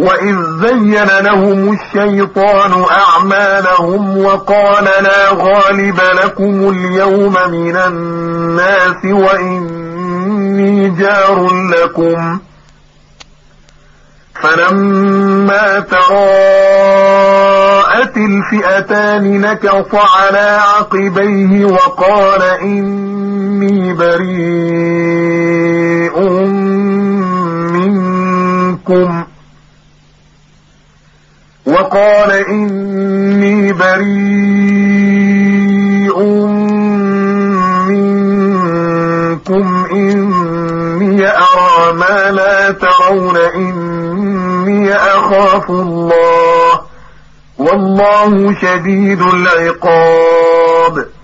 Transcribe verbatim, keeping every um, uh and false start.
وإذ زين لهم الشيطان أعمالهم وقال لا غالب لكم اليوم من الناس وإني جار لكم فلما تراءت الفئتان نكص على عقبيه وقال إني بريء منكم وقال إني بريء منكم إني أرى ما لا ترون إني أخاف الله والله شديد العقاب.